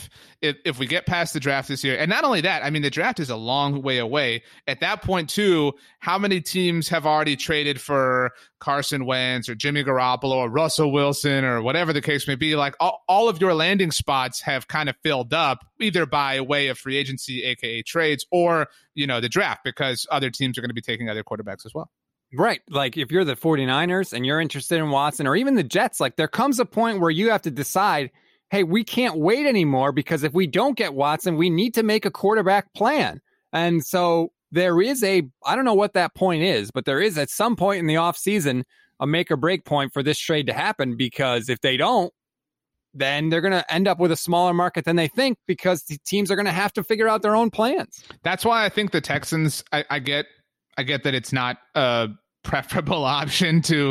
If we get past the draft this year, and not only that, I mean, the draft is a long way away. At that point, too, how many teams have already traded for Carson Wentz or Jimmy Garoppolo or Russell Wilson or whatever the case may be? Like all of your landing spots have kind of filled up, either by way of free agency, aka trades, or the draft, because other teams are going to be taking other quarterbacks as well. Right. Like if you're the 49ers and you're interested in Watson, or even the Jets, like there comes a point where you have to decide, hey, we can't wait anymore, because if we don't get Watson, we need to make a quarterback plan. And so there is I don't know what that point is, but there is at some point in the offseason a make or break point for this trade to happen, because if they don't, then they're going to end up with a smaller market than they think, because the teams are going to have to figure out their own plans. That's why I think the Texans, I get that it's not a preferable option to,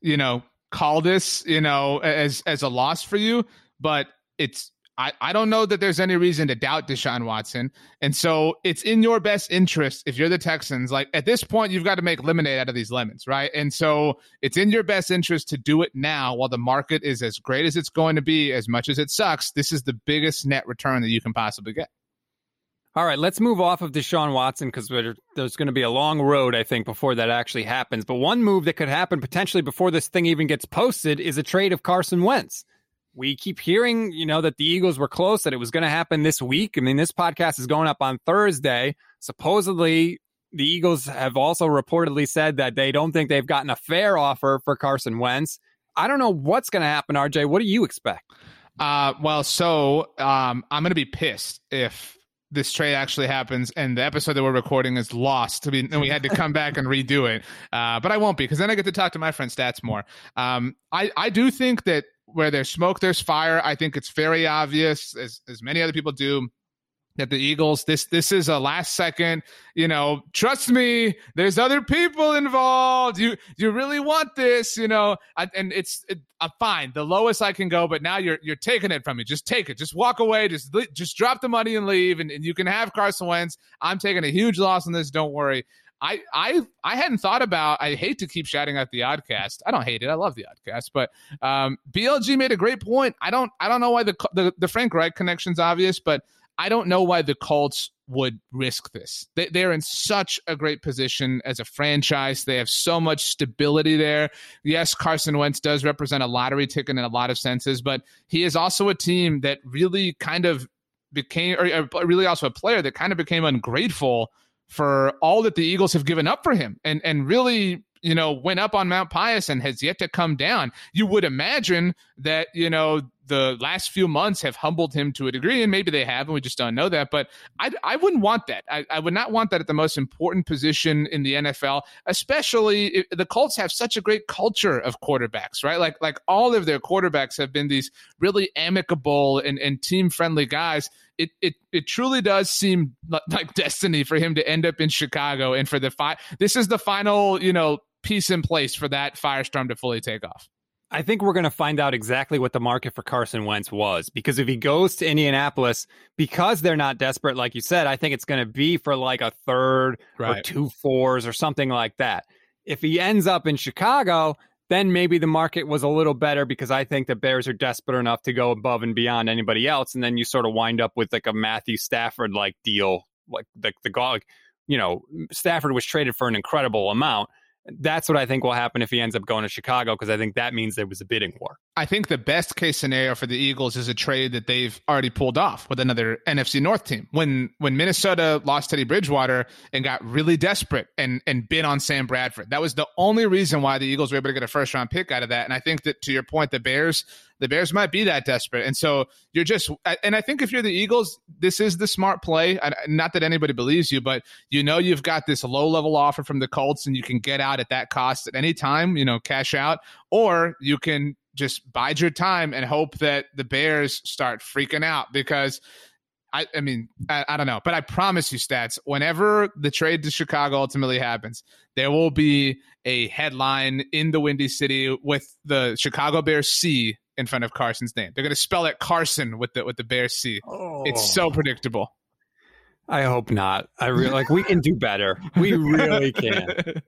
call this, as a loss for you, but I don't know that there's any reason to doubt Deshaun Watson. And so it's in your best interest, if you're the Texans, like at this point, you've got to make lemonade out of these lemons, right? And so it's in your best interest to do it now while the market is as great as it's going to be. As much as it sucks, this is the biggest net return that you can possibly get. All right, let's move off of Deshaun Watson, because there's going to be a long road, I think, before that actually happens. But one move that could happen potentially before this thing even gets posted is a trade of Carson Wentz. We keep hearing, that the Eagles were close, that it was going to happen this week. I mean, this podcast is going up on Thursday. Supposedly, the Eagles have also reportedly said that they don't think they've gotten a fair offer for Carson Wentz. I don't know what's going to happen, RJ. What do you expect? I'm going to be pissed if this trade actually happens and the episode that we're recording is lost and we had to come back and redo it. But I won't be, because then I get to talk to my friend Stats more. I do think that where there's smoke, there's fire. I think it's very obvious, as many other people do, that the Eagles, this is a last second, trust me, there's other people involved. You really want this, and I'm fine. The lowest I can go, but now you're taking it from me. Just take it. Just walk away. Just drop the money and leave, and you can have Carson Wentz. I'm taking a huge loss on this. Don't worry. I hadn't thought about, I hate to keep shouting out the Oddcast. I don't hate it. I love the Oddcast, but BLG made a great point. I don't know why the Frank Reich connection's obvious, but I don't know why the Colts would risk this. They're in such a great position as a franchise. They have so much stability there. Yes, Carson Wentz does represent a lottery ticket in a lot of senses, but he is also a team that really kind of became, or really also a player that kind of became ungrateful for all that the Eagles have given up for him, and really, went up on Mount Pius and has yet to come down. You would imagine that, the last few months have humbled him to a degree, and maybe they have, and we just don't know that. But I wouldn't want that. I would not want that at the most important position in the NFL, especially if the Colts have such a great culture of quarterbacks, right? Like all of their quarterbacks have been these really amicable and team-friendly guys. It truly does seem like destiny for him to end up in Chicago, and for this is the final, piece in place for that firestorm to fully take off. I think we're going to find out exactly what the market for Carson Wentz was, because if he goes to Indianapolis, because they're not desperate, like you said, I think it's going to be for like a third or 2 fours or something like that. If he ends up in Chicago, then maybe the market was a little better, because I think the Bears are desperate enough to go above and beyond anybody else. And then you sort of wind up with like a Matthew Stafford like deal, like Stafford was traded for an incredible amount. That's what I think will happen if he ends up going to Chicago, because I think that means there was a bidding war. I think the best case scenario for the Eagles is a trade that they've already pulled off with another NFC North team. When Minnesota lost Teddy Bridgewater and got really desperate and bid on Sam Bradford, that was the only reason why the Eagles were able to get a first-round pick out of that. And I think that, to your point, the Bears might be that desperate. And so I think if you're the Eagles, this is the smart play. Not that anybody believes you, but you've got this low-level offer from the Colts, and you can get out at that cost at any time, cash out, or you can just bide your time and hope that the Bears start freaking out, because I don't know, but I promise you, Stats, whenever the trade to Chicago ultimately happens, there will be a headline in the Windy City with the Chicago Bears C in front of Carson's name. They're going to spell it Carson with the Bears C. Oh. It's so predictable. I hope not. We can do better. We really can.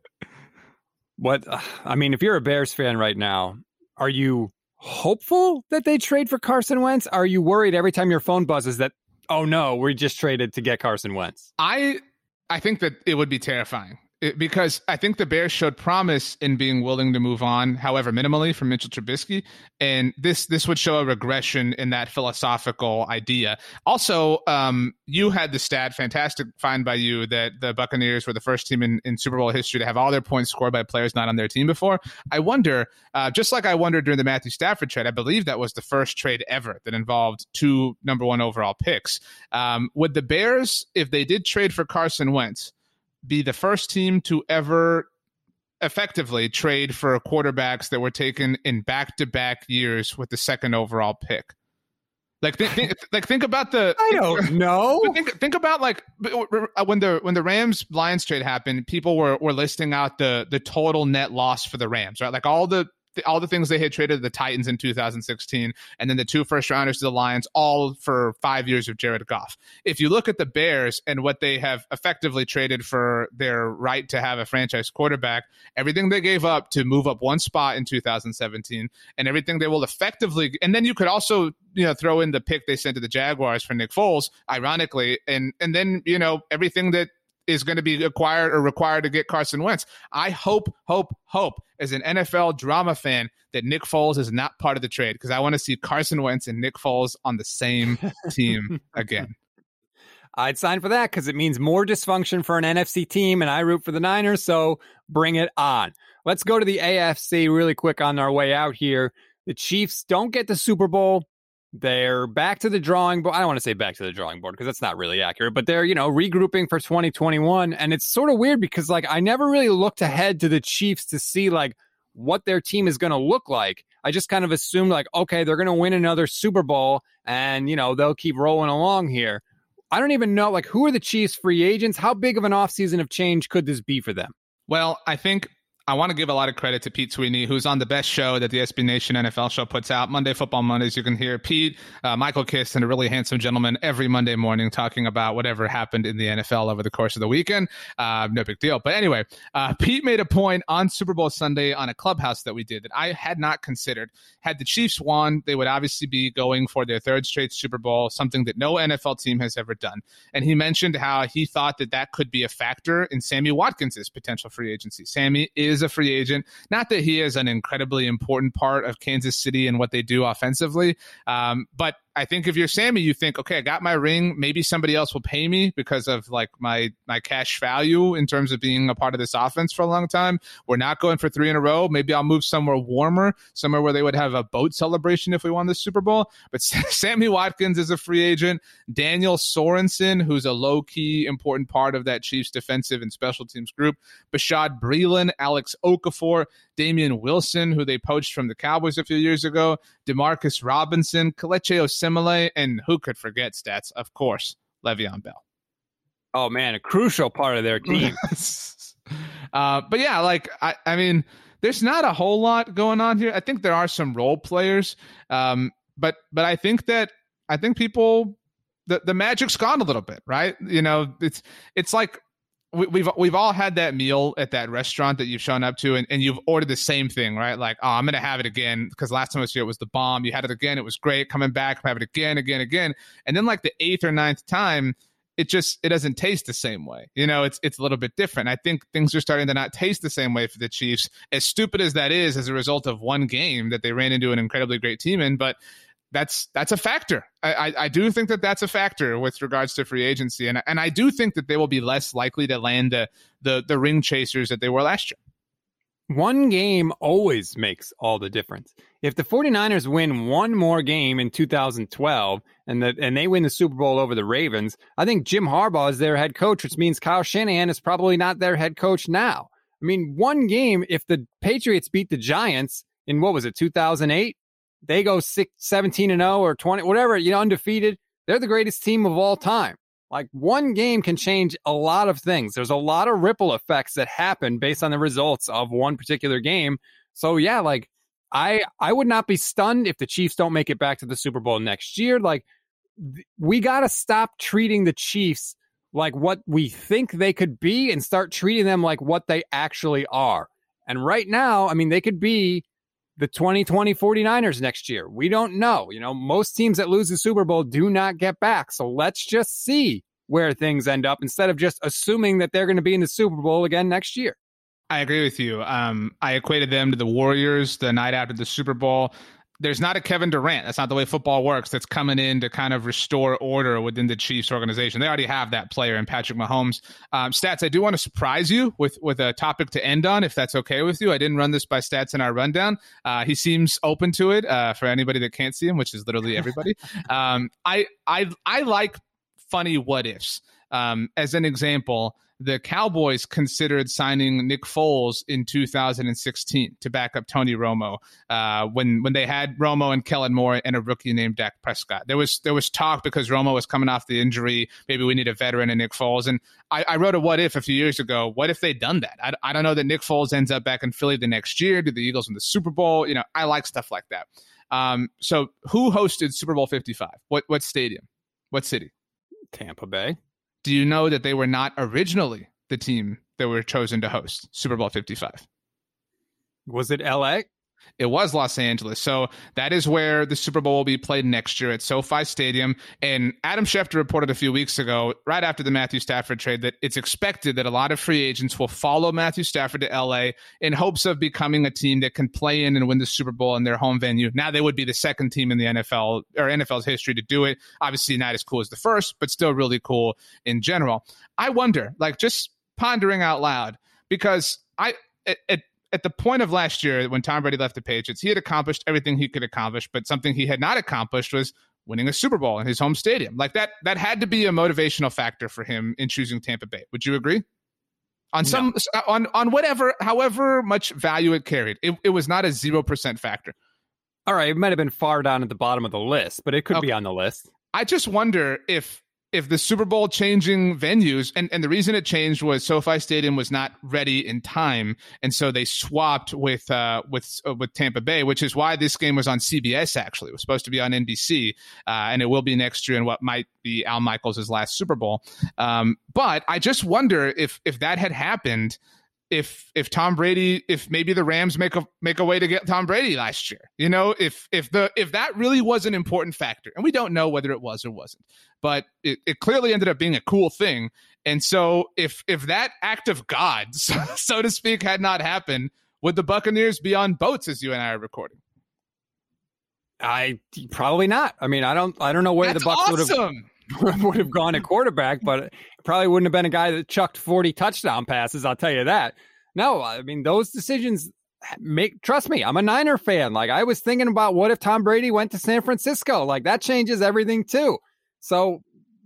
If you're a Bears fan right now, are you hopeful that they trade for Carson Wentz? Are you worried every time your phone buzzes that, oh no, we just traded to get Carson Wentz? I think that it would be terrifying, because I think the Bears showed promise in being willing to move on, however minimally, from Mitchell Trubisky, and this would show a regression in that philosophical idea. Also, you had the stat, fantastic find by you, that the Buccaneers were the first team in Super Bowl history to have all their points scored by players not on their team before. I wonder, just like I wondered during the Matthew Stafford trade, I believe that was the first trade ever that involved 2 number 1 overall picks. Would the Bears, if they did trade for Carson Wentz, be the first team to ever effectively trade for quarterbacks that were taken in back-to-back years with the 2nd overall pick? Think about the. I don't know. Think about when the Rams Lions trade happened, people were listing out the total net loss for the Rams, right? Like all the things they had traded to the Titans in 2016, and then the 2 first-rounders to the Lions, all for 5 years of Jared Goff. If you look at the Bears and what they have effectively traded for their right to have a franchise quarterback, everything they gave up to move up 1 spot in 2017, and everything they will effectively, and then you could also throw in the pick they sent to the Jaguars for Nick Foles, ironically, and then everything that is going to be acquired or required to get Carson Wentz. I hope as an NFL drama fan that Nick Foles is not part of the trade, because I want to see Carson Wentz and Nick Foles on the same team again. I'd sign for that, because it means more dysfunction for an NFC team, and I root for the Niners, so bring it on. Let's go to the AFC really quick on our way out here. The Chiefs don't get the Super Bowl. They're back to the drawing board. I don't want to say back to the drawing board, because that's not really accurate, but they're, regrouping for 2021. And it's sort of weird, because I never really looked ahead to the Chiefs to see what their team is going to look like. I just kind of assumed okay, they're going to win another Super Bowl and, they'll keep rolling along here. I don't even know, who are the Chiefs free agents? How big of an offseason of change could this be for them? Well, I think I want to give a lot of credit to Pete Sweeney, who's on the best show that the SB Nation NFL show puts out, Monday Football Mondays. You can hear Pete, Michael Kiss, and a really handsome gentleman every Monday morning talking about whatever happened in the NFL over the course of the weekend. No big deal. But anyway, Pete made a point on Super Bowl Sunday on a Clubhouse that we did that I had not considered. Had the Chiefs won, they would obviously be going for their 3rd straight Super Bowl, something that no NFL team has ever done. And he mentioned how he thought that could be a factor in Sammy Watkins' potential free agency. Sammy is a free agent. Not that he is an incredibly important part of Kansas City and what they do offensively, but I think if you're Sammy, you think, okay, I got my ring. Maybe somebody else will pay me because of like my cash value in terms of being a part of this offense for a long time. We're not going for 3 in a row. Maybe I'll move somewhere warmer, somewhere where they would have a boat celebration if we won the Super Bowl. But Sammy Watkins is a free agent. Daniel Sorensen, who's a low-key important part of that Chiefs defensive and special teams group. Bashaud Breeland, Alex Okafor, Damian Wilson, who they poached from the Cowboys a few years ago, Demarcus Robinson, Kelechi Osemele, and who could forget, Stats, of course, Le'Veon Bell. Oh, man, a crucial part of their team. But yeah, like, I mean, there's not a whole lot going on here. I think there are some role players, but I think people, the magic's gone a little bit, right? You know, it's like, We've all had that meal at that restaurant that you've shown up to and you've ordered the same thing, right? Like, oh, I'm going to have it again because last time I was here, it was the bomb. You had it again. It was great. Coming back, have it again. And then like the 8th or 9th time, it doesn't taste the same way. You know, it's a little bit different. I think things are starting to not taste the same way for the Chiefs, as stupid as that is as a result of one game that they ran into an incredibly great team in. But that's a factor. I do think that's a factor with regards to free agency. And I do think that they will be less likely to land the ring chasers that they were last year. One game always makes all the difference. If the 49ers win one more game in 2012 and they win the Super Bowl over the Ravens, I think Jim Harbaugh is their head coach, which means Kyle Shanahan is probably not their head coach now. I mean, one game, if the Patriots beat the Giants in, 2008? They go 17-0 or 20, whatever, undefeated. They're the greatest team of all time. Like, one game can change a lot of things. There's a lot of ripple effects that happen based on the results of one particular game. So yeah, like I would not be stunned if the Chiefs don't make it back to the Super Bowl next year. Like, we got to stop treating the Chiefs like what we think they could be and start treating them like what they actually are. And right now, I mean, they could be the 2020 49ers next year. We don't know. Most teams that lose the Super Bowl do not get back. So let's just see where things end up instead of just assuming that they're going to be in the Super Bowl again next year. I agree with you. I equated them to the Warriors the night after the Super Bowl. There's not a Kevin Durant. That's not the way football works. That's coming in to kind of restore order within the Chiefs organization. They already have that player in Patrick Mahomes. Stats, I do want to surprise you with a topic to end on, if that's okay with you. I didn't run this by Stats in our rundown. He seems open to it for anybody that can't see him, which is literally everybody. I like funny what ifs. As an example, the Cowboys considered signing Nick Foles in 2016 to back up Tony Romo when they had Romo and Kellen Moore and a rookie named Dak Prescott. There was talk because Romo was coming off the injury. Maybe we need a veteran in Nick Foles. And I wrote a what if a few years ago. What if they'd done that? I don't know that Nick Foles ends up back in Philly the next year. Do the Eagles win the Super Bowl? I like stuff like that. So who hosted Super Bowl 55? What stadium? What city? Tampa Bay. Do you know that they were not originally the team that were chosen to host Super Bowl 55? Was it LA? It was Los Angeles. So that is where the Super Bowl will be played next year at SoFi Stadium. And Adam Schefter reported a few weeks ago, right after the Matthew Stafford trade, that it's expected that a lot of free agents will follow Matthew Stafford to LA in hopes of becoming a team that can play in and win the Super Bowl in their home venue. Now they would be the second team in the NFL or NFL's history to do it. Obviously not as cool as the first, but still really cool in general. I wonder, like, just pondering out loud, because at the point of last year, when Tom Brady left the Patriots, he had accomplished everything he could accomplish, but something he had not accomplished was winning a Super Bowl in his home stadium. Like that had to be a motivational factor for him in choosing Tampa Bay. Would you agree? On whatever, however much value it carried, it was not a 0% factor. All right, it might have been far down at the bottom of the list, but it could be on the list. I just wonder if the Super Bowl changing venues, and the reason it changed was SoFi Stadium was not ready in time, and so they swapped with Tampa Bay, which is why this game was on CBS. Actually, it was supposed to be on NBC, and it will be next year in what might be Al Michaels' last Super Bowl. But I just wonder if that had happened, if Tom Brady, if maybe the Rams make a way to get Tom Brady last year, if that really was an important factor, and we don't know whether it was or wasn't, but it clearly ended up being a cool thing. And so if that act of God, so to speak, had not happened, would the Buccaneers be on boats as you and I are recording? Probably not. I mean, I don't know where That's the Bucs awesome. would have gone at quarterback, but it probably wouldn't have been a guy that chucked 40 touchdown passes. I'll tell you that. No, I mean, those decisions trust me, I'm a Niner fan. Like, I was thinking about what if Tom Brady went to San Francisco? Like, that changes everything too. So,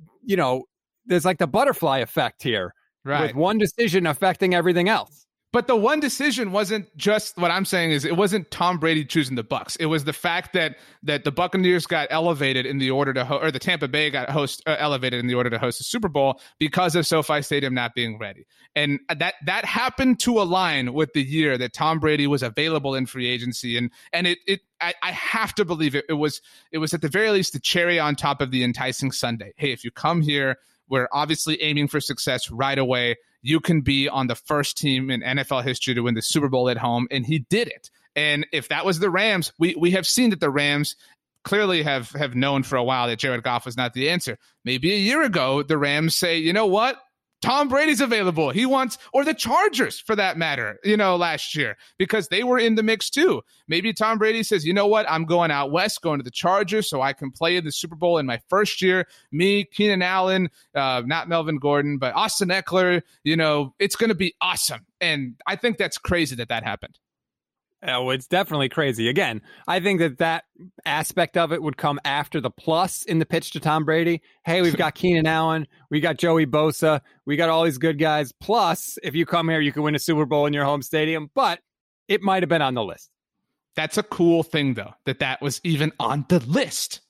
there's like the butterfly effect here, right? With one decision affecting everything else. But the one decision wasn't just what I'm saying is it wasn't Tom Brady choosing the Bucs. It was the fact that the Buccaneers got elevated in the order to or the Tampa Bay got elevated in the order to host the Super Bowl because of SoFi Stadium not being ready. And that happened to align with the year that Tom Brady was available in free agency. And I have to believe it was at the very least the cherry on top of the enticing sundae. Hey, if you come here, we're obviously aiming for success right away. You can be on the first team in NFL history to win the Super Bowl at home, and he did it. And if that was the Rams, we have seen that the Rams clearly have known for a while that Jared Goff was not the answer. Maybe a year ago, the Rams say, you know what? Tom Brady's available. He wants, or the Chargers for that matter, last year, because they were in the mix too. Maybe Tom Brady says, you know what? I'm going out west, going to the Chargers so I can play in the Super Bowl in my first year. Me, Keenan Allen, not Melvin Gordon, but Austin Eckler, it's going to be awesome. And I think that's crazy that happened. Oh, it's definitely crazy. Again, I think that aspect of it would come after the plus in the pitch to Tom Brady. Hey, we've got Keenan Allen. We got Joey Bosa. We got all these good guys. Plus, if you come here, you can win a Super Bowl in your home stadium. But it might have been on the list. That's a cool thing, though, that was even on the list.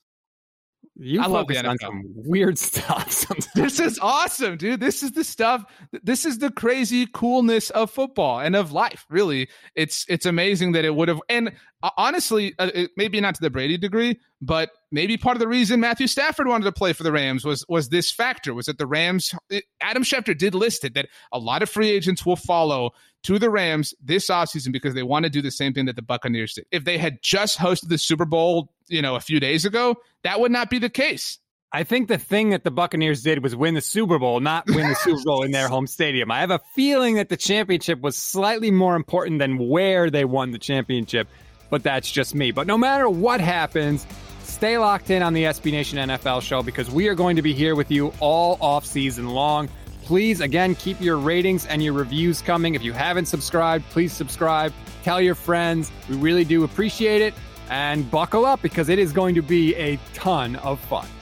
I love the NFL. On some weird stuff. This is awesome, dude. This is the stuff. This is the crazy coolness of football and of life. Really, it's amazing that it would have. And honestly, maybe not to the Brady degree, but maybe part of the reason Matthew Stafford wanted to play for the Rams was this factor. Was that the Rams? Adam Schefter did list it that a lot of free agents will follow to the Rams this offseason because they want to do the same thing that the Buccaneers did. If they had just hosted the Super Bowl, a few days ago, that would not be the case. I think the thing that the Buccaneers did was win the Super Bowl, not win the Super Bowl in their home stadium. I have a feeling that the championship was slightly more important than where they won the championship, but that's just me. But no matter what happens, stay locked in on the SB Nation NFL show because we are going to be here with you all off season long. Please, again, keep your ratings and your reviews coming. If you haven't subscribed, please subscribe. Tell your friends. We really do appreciate it. And buckle up because it is going to be a ton of fun.